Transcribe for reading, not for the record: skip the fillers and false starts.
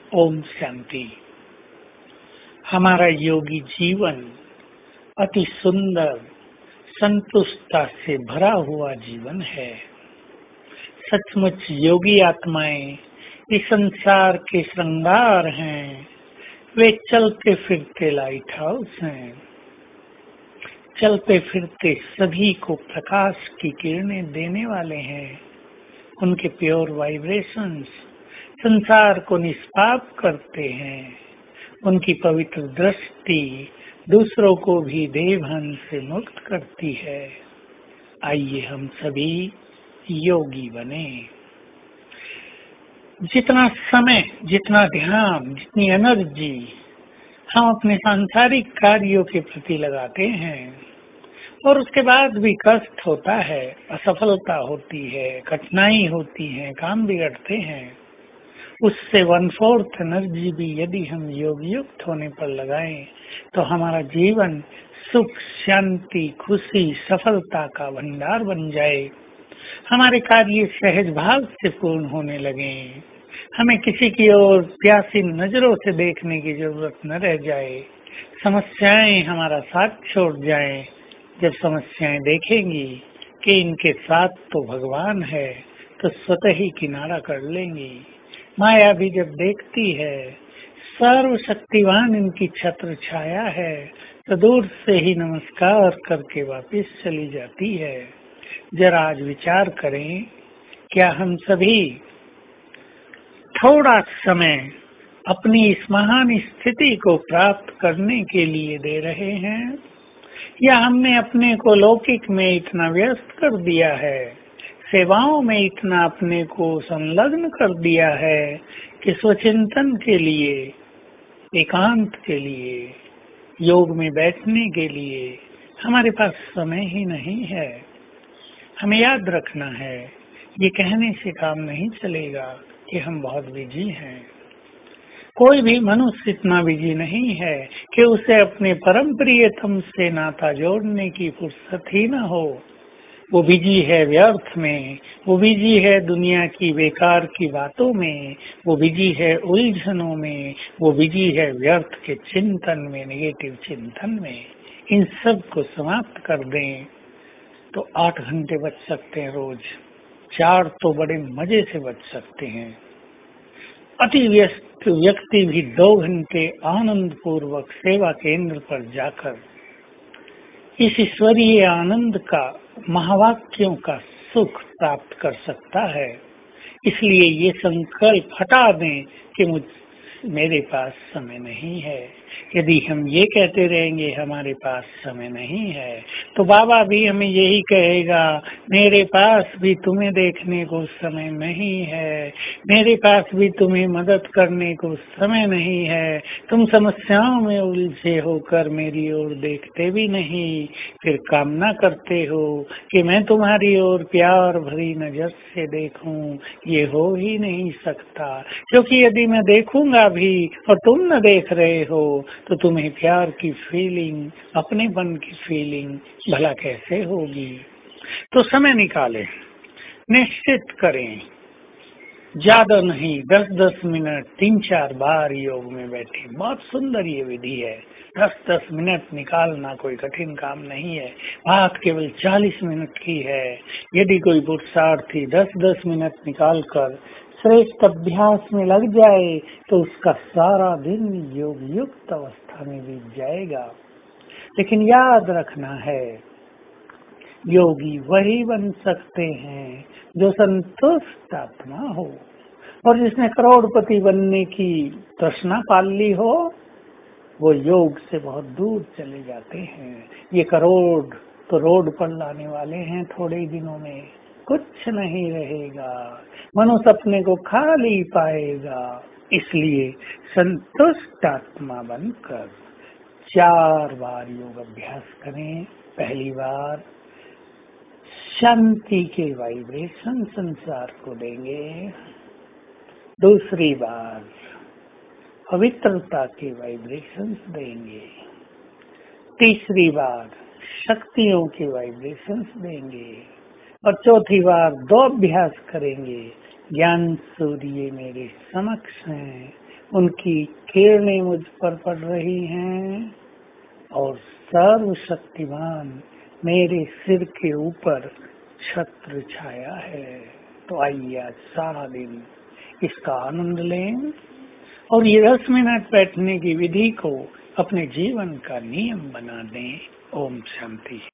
ओम शांति। हमारा योगी जीवन अति सुंदर संतुष्टता से भरा हुआ जीवन है। सचमुच योगी आत्माएं इस संसार के श्रृंगार हैं। वे चलते फिरते लाइट हाउस हैं। चलते फिरते सभी को प्रकाश की किरणें देने वाले हैं। उनके प्योर वाइब्रेशंस संसार को निष्पाप करते हैं। उनकी पवित्र दृष्टि दूसरों को भी देवहन से मुक्त करती है। आइए हम सभी योगी बने। जितना समय, जितना ध्यान, जितनी एनर्जी हम अपने सांसारिक कार्यों के प्रति लगाते हैं और उसके बाद भी कष्ट होता है, असफलता होती है, कठिनाई होती है, काम बिगड़ते हैं, उससे 1/4 एनर्जी भी यदि हम योग युक्त होने पर लगाएं तो हमारा जीवन सुख, शांति, खुशी, सफलता का भंडार बन जाए। हमारे कार्य सहज भाव से पूर्ण होने लगे। हमें किसी की ओर प्यासी नजरों से देखने की जरूरत न रह जाए। समस्याएं हमारा साथ छोड़ जाएं। जब समस्याएं देखेंगी कि इनके साथ तो भगवान है तो स्वतः ही किनारा कर लेंगी। माया भी जब देखती है सर्वशक्तिवान इनकी छत्र छाया है तो दूर से ही नमस्कार करके वापस चली जाती है। जरा आज विचार करें, क्या हम सभी थोड़ा समय अपनी इस महान स्थिति को प्राप्त करने के लिए दे रहे हैं, या हमने अपने को लौकिक में इतना व्यस्त कर दिया है, सेवाओं में इतना अपने को संलग्न कर दिया है कि स्वचिंतन के लिए, एकांत के लिए, योग में बैठने के लिए हमारे पास समय ही नहीं है। हमें याद रखना है, ये कहने से काम नहीं चलेगा कि हम बहुत बिजी हैं। कोई भी मनुष्य इतना बिजी नहीं है कि उसे अपने परम प्रियतम से नाता जोड़ने की फुर्सत ही न हो। वो बिजी है व्यर्थ में, वो बिजी है दुनिया की बेकार की बातों में, वो बिजी है उलझनों में, वो बिजी है व्यर्थ के चिंतन में, नेगेटिव चिंतन में। इन सब को समाप्त कर दें तो 8 घंटे बच सकते हैं रोज। 4 तो बड़े मजे से बच सकते हैं। अति व्यस्त व्यक्ति भी 2 घंटे आनंद पूर्वक सेवा केंद्र पर जाकर इस ईश्वरीय आनंद का, महावाक्यों का सुख प्राप्त कर सकता है। इसलिए ये संकल्प हटा दें कि मेरे पास समय नहीं है। यदि हम ये कहते रहेंगे हमारे पास समय नहीं है तो बाबा भी हमें यही कहेगा, मेरे पास भी तुम्हें देखने को समय नहीं है, मेरे पास भी तुम्हें मदद करने को समय नहीं है, तुम समस्याओं में उलझे होकर मेरी ओर देखते भी नहीं, फिर कामना करते हो कि मैं तुम्हारी ओर प्यार भरी नजर से देखूं। ये हो ही नहीं सकता, क्योंकि यदि मैं देखूंगा भी और तुम न देख रहे हो तो तुम्हें प्यार की फीलिंग, अपनेपन की फीलिंग भला कैसे होगी। तो समय निकालें, निश्चित करें, ज्यादा नहीं, 10-10 मिनट 3-4 बार योग में बैठे। बहुत सुंदर ये विधि है। 10-10 मिनट निकालना कोई कठिन काम नहीं है। बात केवल 40 मिनट की है। यदि कोई पुरुषार्थी 10-10 मिनट निकाल कर श्रेष्ठ अभ्यास में लग जाए तो उसका सारा दिन योग युक्त अवस्था में बीत जाएगा। लेकिन याद रखना है, योगी वही बन सकते हैं जो संतुष्ट आत्मा हो, और जिसने करोड़पति बनने की तृष्णा पाल ली हो वो योग से बहुत दूर चले जाते हैं। ये करोड़ तो रोड पर लाने वाले हैं, थोड़े ही दिनों में कुछ नहीं रहेगा, मनुष्य अपने को खाली पाएगा। इसलिए संतुष्ट आत्मा बनकर 4 बार योग अभ्यास करें। पहली बार शांति के वाइब्रेशन संसार को देंगे। दूसरी बार पवित्रता के वाइब्रेशंस देंगे। तीसरी बार शक्तियों के वाइब्रेशंस देंगे। और चौथी बार 2 अभ्यास करेंगे। ज्ञान सूर्य मेरे समक्ष हैं, उनकी किरणें मुझ पर पड़ रही हैं और सर्वशक्तिमान मेरे सिर के ऊपर छत्र छाया है। तो आइए आज सारा दिन इसका आनंद लें और ये 10 मिनट बैठने की विधि को अपने जीवन का नियम बना दें। ओम शांति।